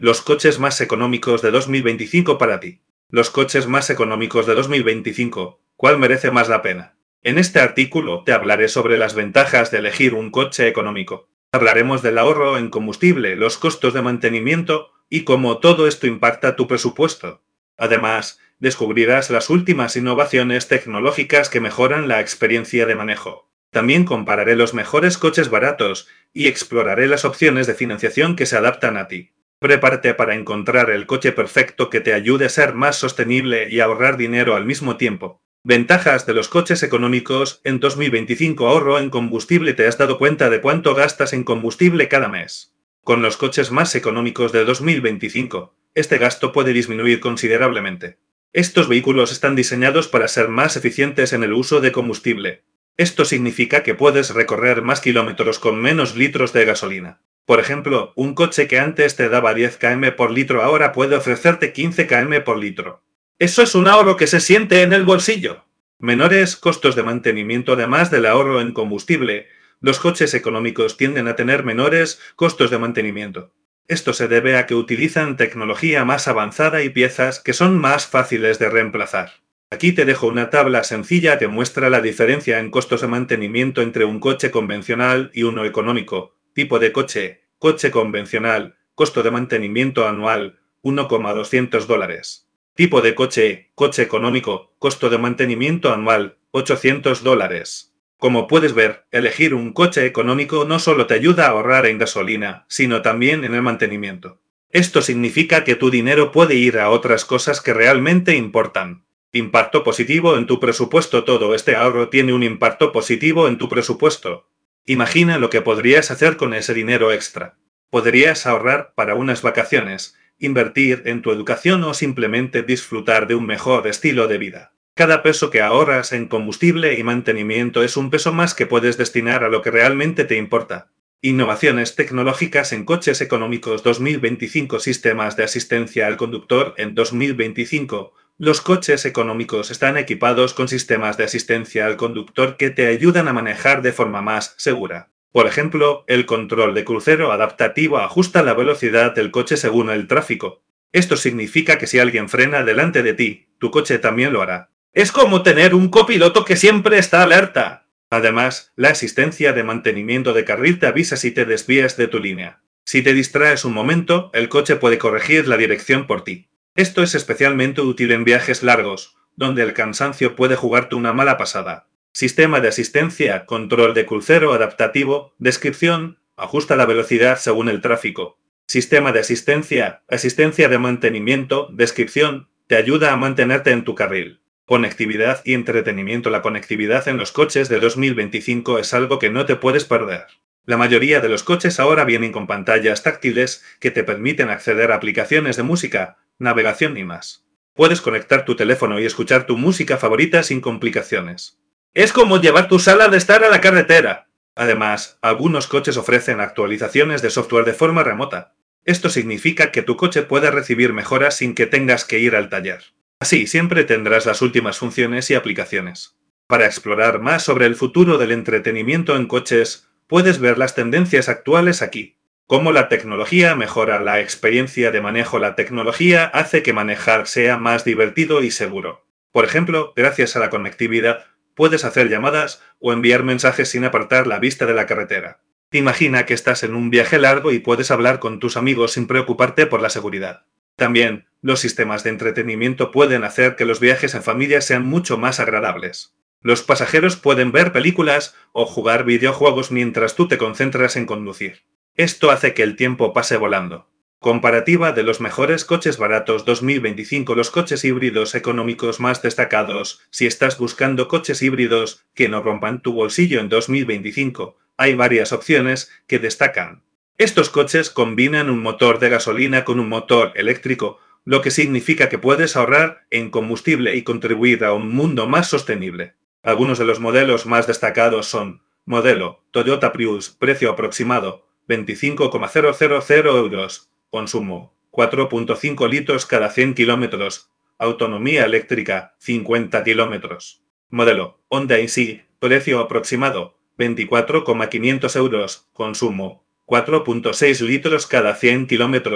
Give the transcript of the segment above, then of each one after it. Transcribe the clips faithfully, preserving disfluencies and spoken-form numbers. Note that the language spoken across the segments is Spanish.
Los coches más económicos de dos mil veinticinco para ti. Los coches más económicos de dos mil veinticinco. ¿Cuál merece más la pena? En este artículo te hablaré sobre las ventajas de elegir un coche económico. Hablaremos del ahorro en combustible, los costos de mantenimiento y cómo todo esto impacta tu presupuesto. Además, descubrirás las últimas innovaciones tecnológicas que mejoran la experiencia de manejo. También compararé los mejores coches baratos y exploraré las opciones de financiación que se adaptan a ti. Prepárate para encontrar el coche perfecto que te ayude a ser más sostenible y ahorrar dinero al mismo tiempo. Ventajas de los coches económicos en dos mil veinticinco. Ahorro en combustible. ¿Te has dado cuenta de cuánto gastas en combustible cada mes? Con los coches más económicos de dos mil veinticinco, este gasto puede disminuir considerablemente. Estos vehículos están diseñados para ser más eficientes en el uso de combustible. Esto significa que puedes recorrer más kilómetros con menos litros de gasolina. Por ejemplo, un coche que antes te daba diez kilómetros por litro ahora puede ofrecerte quince kilómetros por litro. Eso es un ahorro que se siente en el bolsillo. Menores costos de mantenimiento. Además del ahorro en combustible, los coches económicos tienden a tener menores costos de mantenimiento. Esto se debe a que utilizan tecnología más avanzada y piezas que son más fáciles de reemplazar. Aquí te dejo una tabla sencilla que muestra la diferencia en costos de mantenimiento entre un coche convencional y uno económico. Tipo de coche: coche convencional, costo de mantenimiento anual, uno coma doscientos dólares. Tipo de coche: coche económico, costo de mantenimiento anual, ochocientos dólares. Como puedes ver, elegir un coche económico no solo te ayuda a ahorrar en gasolina, sino también en el mantenimiento. Esto significa que tu dinero puede ir a otras cosas que realmente importan. Impacto positivo en tu presupuesto. Todo este ahorro tiene un impacto positivo en tu presupuesto. Imagina lo que podrías hacer con ese dinero extra. Podrías ahorrar para unas vacaciones, invertir en tu educación o simplemente disfrutar de un mejor estilo de vida. Cada peso que ahorras en combustible y mantenimiento es un peso más que puedes destinar a lo que realmente te importa. Innovaciones tecnológicas en coches económicos dos mil veinticinco. Sistemas de asistencia al conductor. En dos mil veinticinco, los coches económicos están equipados con sistemas de asistencia al conductor que te ayudan a manejar de forma más segura. Por ejemplo, el control de crucero adaptativo ajusta la velocidad del coche según el tráfico. Esto significa que si alguien frena delante de ti, tu coche también lo hará. Es como tener un copiloto que siempre está alerta. Además, la asistencia de mantenimiento de carril te avisa si te desvías de tu línea. Si te distraes un momento, el coche puede corregir la dirección por ti. Esto es especialmente útil en viajes largos, donde el cansancio puede jugarte una mala pasada. Sistema de asistencia, control de crucero adaptativo. Descripción: ajusta la velocidad según el tráfico. Sistema de asistencia, asistencia de mantenimiento. Descripción: te ayuda a mantenerte en tu carril. Conectividad y entretenimiento. La conectividad en los coches de dos mil veinticinco es algo que no te puedes perder. La mayoría de los coches ahora vienen con pantallas táctiles que te permiten acceder a aplicaciones de música, navegación y más. Puedes conectar tu teléfono y escuchar tu música favorita sin complicaciones. Es como llevar tu sala de estar a la carretera. Además, algunos coches ofrecen actualizaciones de software de forma remota. Esto significa que tu coche puede recibir mejoras sin que tengas que ir al taller. Así siempre tendrás las últimas funciones y aplicaciones. Para explorar más sobre el futuro del entretenimiento en coches, puedes ver las tendencias actuales aquí. Cómo la tecnología mejora la experiencia de manejo. La tecnología hace que manejar sea más divertido y seguro. Por ejemplo, gracias a la conectividad, puedes hacer llamadas o enviar mensajes sin apartar la vista de la carretera. Imagina que estás en un viaje largo y puedes hablar con tus amigos sin preocuparte por la seguridad. También, los sistemas de entretenimiento pueden hacer que los viajes en familia sean mucho más agradables. Los pasajeros pueden ver películas o jugar videojuegos mientras tú te concentras en conducir. Esto hace que el tiempo pase volando. Comparativa de los mejores coches baratos dos mil veinticinco. Los coches híbridos económicos más destacados. Si estás buscando coches híbridos que no rompan tu bolsillo en dos mil veinticinco, hay varias opciones que destacan. Estos coches combinan un motor de gasolina con un motor eléctrico, lo que significa que puedes ahorrar en combustible y contribuir a un mundo más sostenible. Algunos de los modelos más destacados son: modelo Toyota Prius, precio aproximado veinticinco coma cero cero cero euros, consumo cuatro punto cinco litros cada cien kilómetros, autonomía eléctrica cincuenta kilómetros. Modelo Honda Easy, precio aproximado veinticuatro coma quinientos euros, consumo cuatro punto seis litros cada cien kilómetros,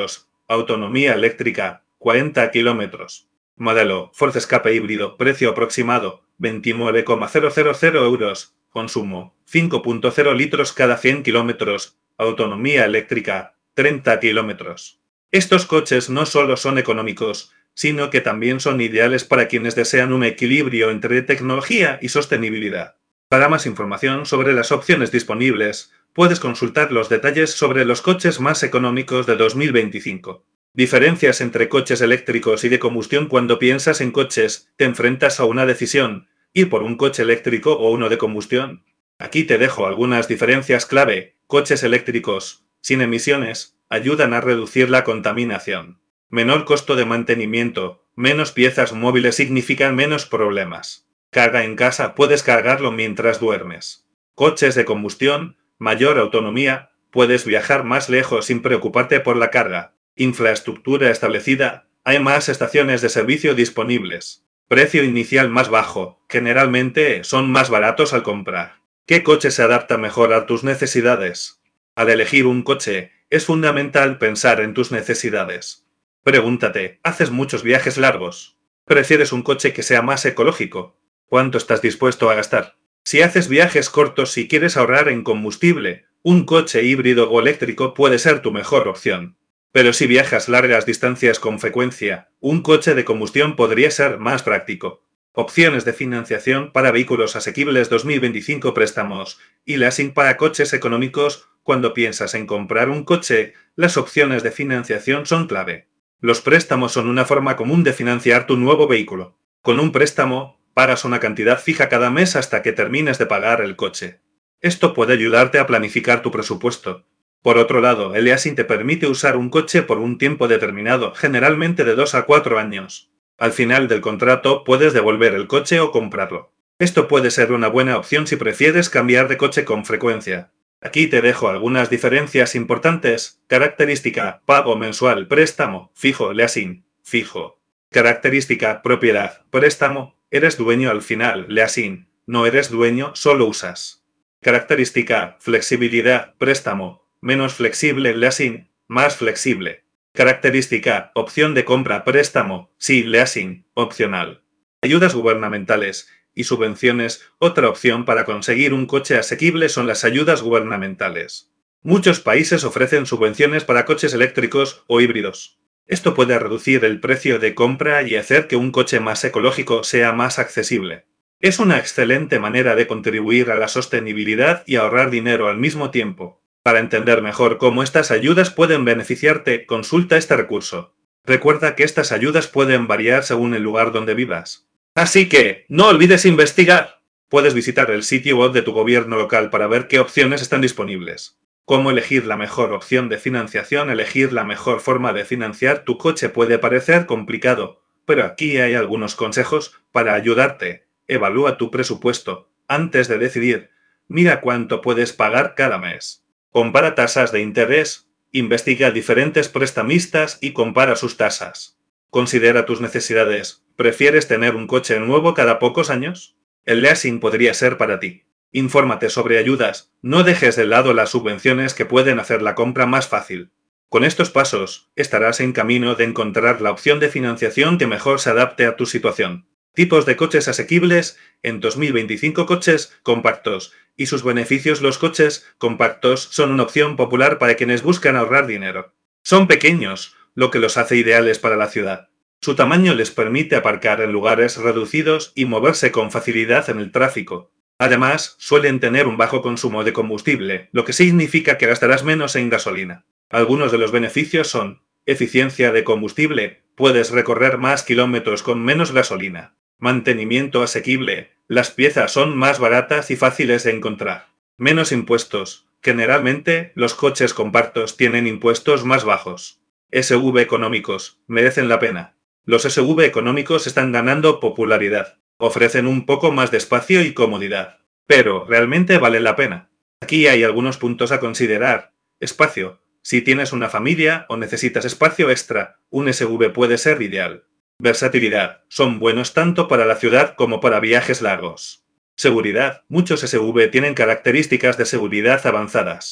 Autonomía eléctrica, cuarenta kilómetros. Modelo Ford Escape híbrido, precio aproximado, veintinueve coma cero cero cero euros. Consumo, cinco punto cero litros cada cien kilómetros. Autonomía eléctrica, treinta kilómetros. Estos coches no solo son económicos, sino que también son ideales para quienes desean un equilibrio entre tecnología y sostenibilidad. Para más información sobre las opciones disponibles, puedes consultar los detalles sobre los coches más económicos de dos mil veinticinco. Diferencias entre coches eléctricos y de combustión. Cuando piensas en coches, te enfrentas a una decisión: ir por un coche eléctrico o uno de combustión. Aquí te dejo algunas diferencias clave. Coches eléctricos, sin emisiones, ayudan a reducir la contaminación. Menor costo de mantenimiento, menos piezas móviles significan menos problemas. Carga en casa, puedes cargarlo mientras duermes. Coches de combustión, mayor autonomía, puedes viajar más lejos sin preocuparte por la carga. Infraestructura establecida, hay más estaciones de servicio disponibles. Precio inicial más bajo, generalmente son más baratos al comprar. ¿Qué coche se adapta mejor a tus necesidades? Al elegir un coche, es fundamental pensar en tus necesidades. Pregúntate, ¿haces muchos viajes largos? ¿Prefieres un coche que sea más ecológico? ¿Cuánto estás dispuesto a gastar? Si haces viajes cortos y quieres ahorrar en combustible, un coche híbrido o eléctrico puede ser tu mejor opción. Pero si viajas largas distancias con frecuencia, un coche de combustión podría ser más práctico. Opciones de financiación para vehículos asequibles. dos mil veinticinco préstamos y leasing para coches económicos. Cuando piensas en comprar un coche, las opciones de financiación son clave. Los préstamos son una forma común de financiar tu nuevo vehículo. Con un préstamo, pagas una cantidad fija cada mes hasta que termines de pagar el coche. Esto puede ayudarte a planificar tu presupuesto. Por otro lado, el leasing te permite usar un coche por un tiempo determinado, generalmente de dos a cuatro años. Al final del contrato puedes devolver el coche o comprarlo. Esto puede ser una buena opción si prefieres cambiar de coche con frecuencia. Aquí te dejo algunas diferencias importantes. Característica: pago mensual, préstamo, fijo, leasing, fijo. Característica: propiedad, préstamo, eres dueño al final, leasing, no eres dueño, solo usas. Característica: flexibilidad, préstamo, menos flexible, leasing, más flexible. Característica: opción de compra, préstamo, sí, leasing, opcional. Ayudas gubernamentales y subvenciones. Otra opción para conseguir un coche asequible son las ayudas gubernamentales. Muchos países ofrecen subvenciones para coches eléctricos o híbridos. Esto puede reducir el precio de compra y hacer que un coche más ecológico sea más accesible. Es una excelente manera de contribuir a la sostenibilidad y ahorrar dinero al mismo tiempo. Para entender mejor cómo estas ayudas pueden beneficiarte, consulta este recurso. Recuerda que estas ayudas pueden variar según el lugar donde vivas. Así que, no olvides investigar. Puedes visitar el sitio web de tu gobierno local para ver qué opciones están disponibles. Cómo elegir la mejor opción de financiación. Elegir la mejor forma de financiar tu coche puede parecer complicado, pero aquí hay algunos consejos para ayudarte. Evalúa tu presupuesto antes de decidir. Mira cuánto puedes pagar cada mes. Compara tasas de interés. Investiga diferentes prestamistas y compara sus tasas. Considera tus necesidades. ¿Prefieres tener un coche nuevo cada pocos años? El leasing podría ser para ti. Infórmate sobre ayudas. No dejes de lado las subvenciones que pueden hacer la compra más fácil. Con estos pasos, estarás en camino de encontrar la opción de financiación que mejor se adapte a tu situación. Tipos de coches asequibles. En dos mil veinticinco, coches compactos y sus beneficios. Los coches compactos son una opción popular para quienes buscan ahorrar dinero. Son pequeños, lo que los hace ideales para la ciudad. Su tamaño les permite aparcar en lugares reducidos y moverse con facilidad en el tráfico. Además, suelen tener un bajo consumo de combustible, lo que significa que gastarás menos en gasolina. Algunos de los beneficios son: eficiencia de combustible, puedes recorrer más kilómetros con menos gasolina. Mantenimiento asequible, las piezas son más baratas y fáciles de encontrar. Menos impuestos, generalmente los coches compactos tienen impuestos más bajos. S U V económicos, merecen la pena. Los S U V económicos están ganando popularidad. Ofrecen un poco más de espacio y comodidad. Pero, ¿realmente vale la pena? Aquí hay algunos puntos a considerar. Espacio. Si tienes una familia o necesitas espacio extra, un S U V puede ser ideal. Versatilidad. Son buenos tanto para la ciudad como para viajes largos. Seguridad. Muchos S U V tienen características de seguridad avanzadas.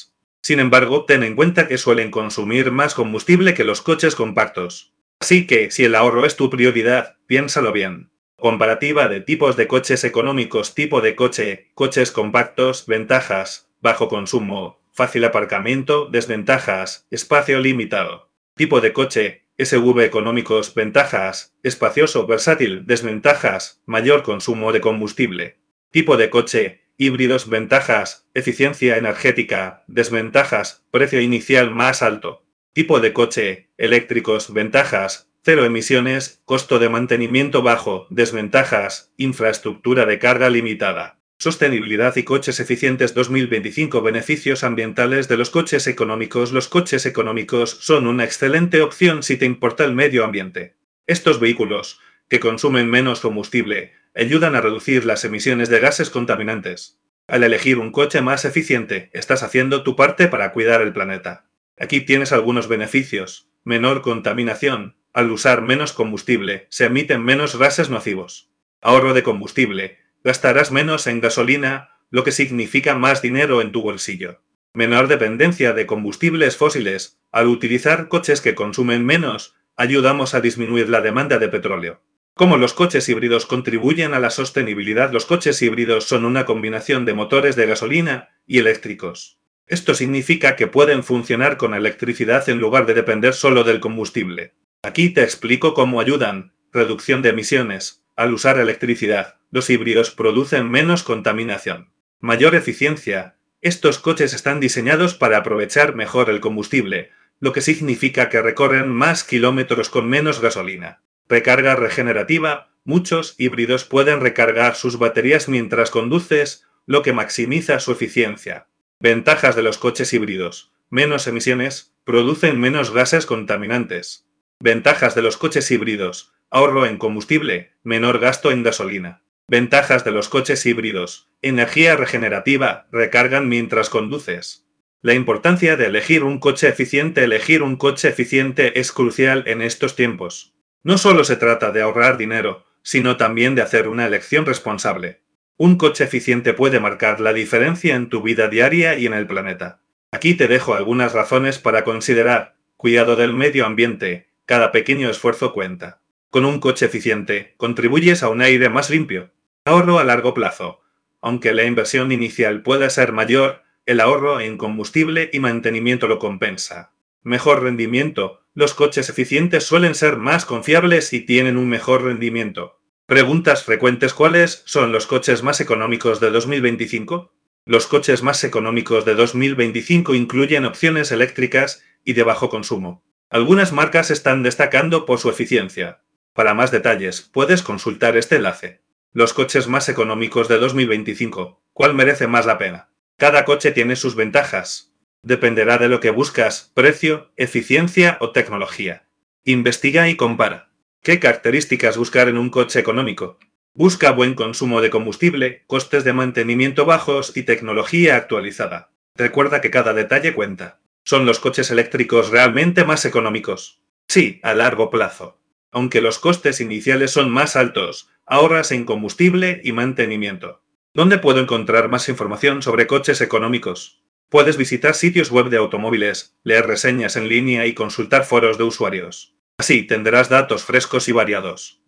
Sin embargo, ten en cuenta que suelen consumir más combustible que los coches compactos. Así que, si el ahorro es tu prioridad, piénsalo bien. Comparativa de tipos de coches económicos. Tipo de coche: coches compactos. Ventajas: bajo consumo, fácil aparcamiento. Desventajas: espacio limitado. Tipo de coche: S U V económicos. Ventajas: espacioso, versátil. Desventajas: mayor consumo de combustible. Tipo de coche: híbridos. Ventajas: eficiencia energética. Desventajas: precio inicial más alto. Tipo de coche: eléctricos. Ventajas: cero emisiones, costo de mantenimiento bajo. Desventajas: infraestructura de carga limitada. Sostenibilidad y coches eficientes. dos mil veinticinco. Beneficios ambientales de los coches económicos. Los coches económicos son una excelente opción si te importa el medio ambiente. Estos vehículos, que consumen menos combustible, ayudan a reducir las emisiones de gases contaminantes. Al elegir un coche más eficiente, estás haciendo tu parte para cuidar el planeta. Aquí tienes algunos beneficios: menor contaminación. Al usar menos combustible, se emiten menos gases nocivos. Ahorro de combustible. Gastarás menos en gasolina, lo que significa más dinero en tu bolsillo. Menor dependencia de combustibles fósiles. Al utilizar coches que consumen menos, ayudamos a disminuir la demanda de petróleo. ¿Cómo los coches híbridos contribuyen a la sostenibilidad? Los coches híbridos son una combinación de motores de gasolina y eléctricos. Esto significa que pueden funcionar con electricidad en lugar de depender solo del combustible. Aquí te explico cómo ayudan. Reducción de emisiones. Al usar electricidad, los híbridos producen menos contaminación. Mayor eficiencia. Estos coches están diseñados para aprovechar mejor el combustible, lo que significa que recorren más kilómetros con menos gasolina. Recarga regenerativa. Muchos híbridos pueden recargar sus baterías mientras conduces, lo que maximiza su eficiencia. Ventajas de los coches híbridos: menos emisiones, producen menos gases contaminantes. Ventajas de los coches híbridos: ahorro en combustible, menor gasto en gasolina. Ventajas de los coches híbridos: energía regenerativa, recargan mientras conduces. La importancia de elegir un coche eficiente. Elegir un coche eficiente es crucial en estos tiempos. No solo se trata de ahorrar dinero, sino también de hacer una elección responsable. Un coche eficiente puede marcar la diferencia en tu vida diaria y en el planeta. Aquí te dejo algunas razones para considerar. Cuidado del medio ambiente. Cada pequeño esfuerzo cuenta. Con un coche eficiente, contribuyes a un aire más limpio. Ahorro a largo plazo. Aunque la inversión inicial pueda ser mayor, el ahorro en combustible y mantenimiento lo compensa. Mejor rendimiento. Los coches eficientes suelen ser más confiables y tienen un mejor rendimiento. Preguntas frecuentes: ¿cuáles son los coches más económicos de dos mil veinticinco? Los coches más económicos de dos mil veinticinco incluyen opciones eléctricas y de bajo consumo. Algunas marcas están destacando por su eficiencia. Para más detalles, puedes consultar este enlace. Los coches más económicos de dos mil veinticinco. ¿Cuál merece más la pena? Cada coche tiene sus ventajas. Dependerá de lo que buscas: precio, eficiencia o tecnología. Investiga y compara. ¿Qué características buscar en un coche económico? Busca buen consumo de combustible, costes de mantenimiento bajos y tecnología actualizada. Recuerda que cada detalle cuenta. ¿Son los coches eléctricos realmente más económicos? Sí, a largo plazo. Aunque los costes iniciales son más altos, ahorras en combustible y mantenimiento. ¿Dónde puedo encontrar más información sobre coches económicos? Puedes visitar sitios web de automóviles, leer reseñas en línea y consultar foros de usuarios. Así tendrás datos frescos y variados.